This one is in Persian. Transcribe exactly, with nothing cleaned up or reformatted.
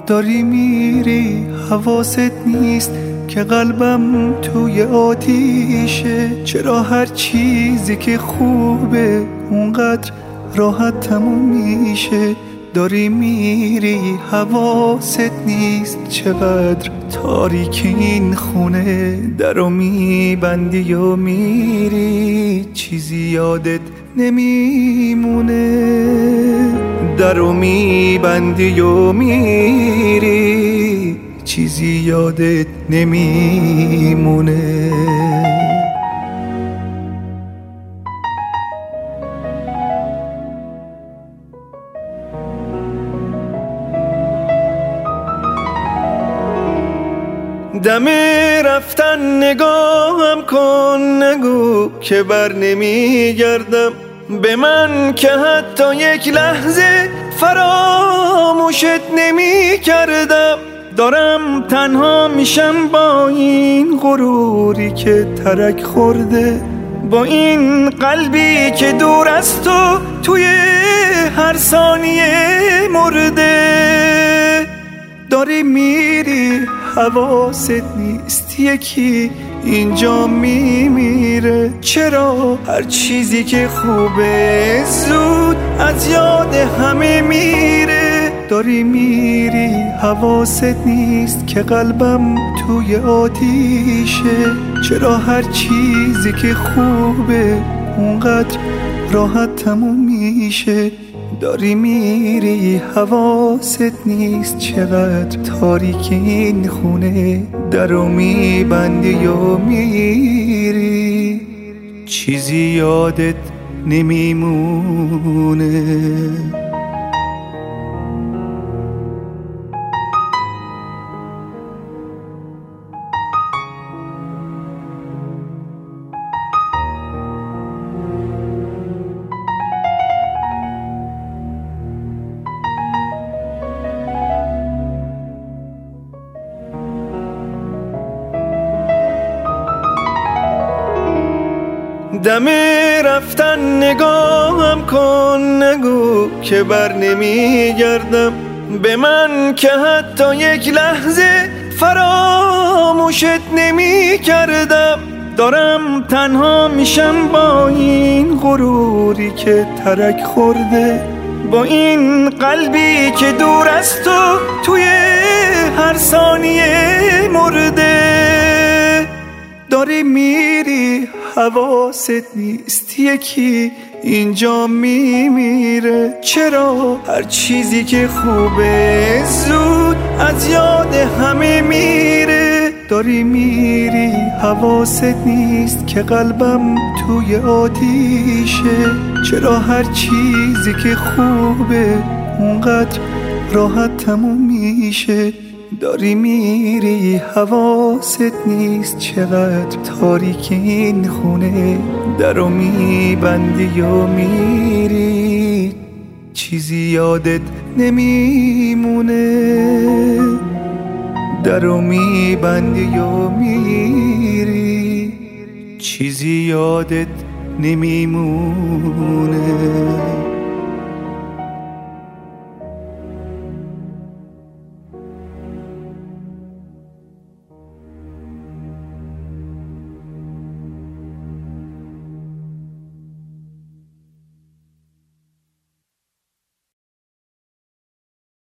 داری میری حواست نیست که قلبم توی آتیشه. چرا هر چیزی که خوبه اونقدر راحت تموم میشه؟ داری میری حواست نیست چقدر تاریک این خونه. درو میبندی و میری چیزی یادت نمیمونه. درو میبندی و میری چیزی یادت نمیمونه. دم رفتن نگاهم کن، نگو که بر نمیگردم. به من که حتی یک لحظه فراموشت نمی کردم. دارم تنها میشم با این غروری که ترک خورده، با این قلبی که دور از تو توی هر ثانیه مرده. داری میری حواست نیست یکی اینجا میمیره. چرا هر چیزی که خوبه زود از یاد همه میره؟ داری میری حواست نیست که قلبم توی آتیشه. چرا هر چیزی که خوبه اونقدر راحت تموم میشه؟ داری میری حواست نیست چقدر تاریک این خونه. درو میبندی و میری چیزی یادت نمیمونه. دم رفتن نگاهم کن، نگو که بر نمیگردم. به من که حتی یک لحظه فراموشت نمی کردم. دارم تنها میشم با این غروری که ترک خورده، با این قلبی که دور از تو توی هر ثانیه مرده. داری میری حواست نیست یکی اینجا میمیره. چرا هر چیزی که خوبه زود از یاد همه میره؟ داری میری حواست نیست که قلبم توی آتیشه. چرا هر چیزی که خوبه اونقدر راحت تموم میشه؟ داری میری حواست نیست چقدر تاریک این خونه. درو میبندی و میری چیزی یادت نمیمونه. درو میبندی و میری چیزی یادت نمیمونه.